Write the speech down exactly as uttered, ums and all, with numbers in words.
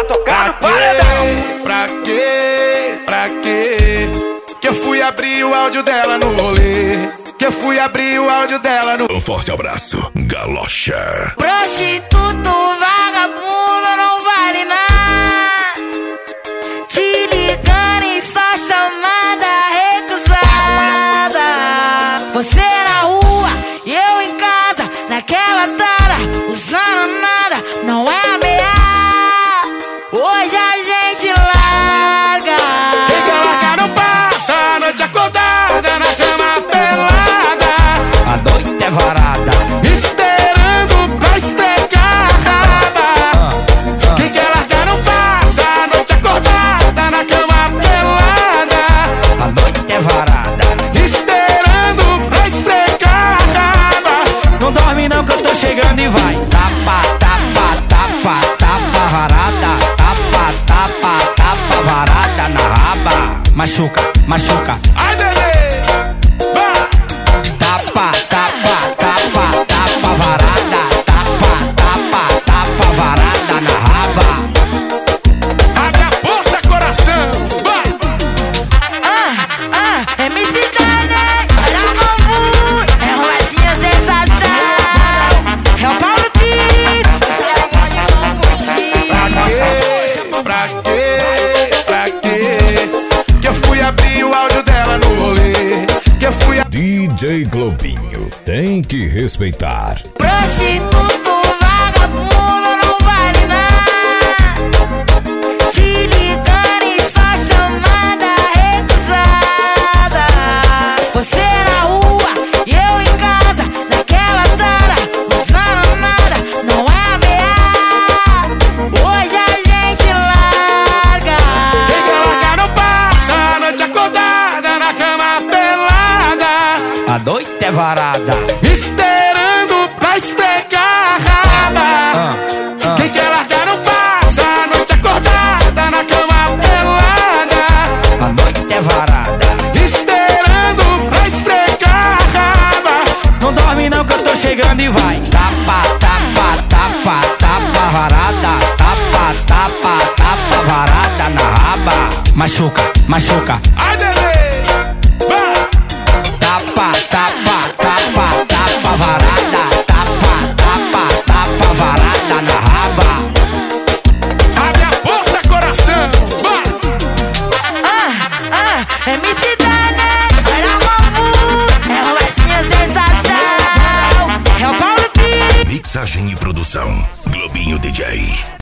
pra tocar no paredão. Pra quê? Pra quê? Que eu fui abrir o áudio dela no rolê. Que eu fui abrir o áudio dela no... Um forte abraço, Galocha. Prostituto, vagabundo, não vale nada. Te ligando e só chamada recusada. Você na rua e eu em casa, naquela tara, usando nada, não é ameaça. Hoje a gente larga. Quem quer largar não passa a noite acordada na cama pelada. A noite é varada, Esperando pra esfregar a raba. Quem quer largar não passa a noite acordada na cama pelada. a noite é varada. Esperando pra esfregar a raba. Não dorme não que eu tô chegando e vai. Tapa, tapa, tapa, tapa varada. Tapa, tapa, tapa varada na raba. Machuca, machuca. Ai, bebê, vai. Tapa, tapa, tapa, tapa varada. Tapa, tapa, tapa varada na raba. Abre a porta, coração, vai. Ah, ah, M C Dane, olha como é Rosinha sensação. É o Paulo Pires, você pode não fugir. Pra quê? Pra quê? Que eu fui abrir o áudio dela no rolê. Que eu fui abrir... D J Globinho, tem que respeitar. Prostituto, vagabundo, não vale nada. Te ligando e só chamada recusada. Você na rua e eu em casa, naquela tara, usando nada, não é ameaça. Hoje a gente larga. Quem quer largar não passa a noite acordada na cama pelada. A noite é varada. Esperando pra esfregar a raba. Quem quer largar não passa a noite acordada na cama pelada. A noite é varada. Esperando pra esfregar a raba. Não dorme não que eu tô chegando e vai. Tapa, tapa, tapa, tapa varada. Tapa, tapa, tapa varada na raba. Machuca, machuca. Ai, bebê, vai. Tapa, tapa, tapa, tapa varada. Tapa, tapa, tapa varada na raba. Abre a porta, coração, vai. Ah, ah, M C Dane, olha como é Rosinha sensação. É o Paulo Pires. Mixagem e produção, Globinho D J.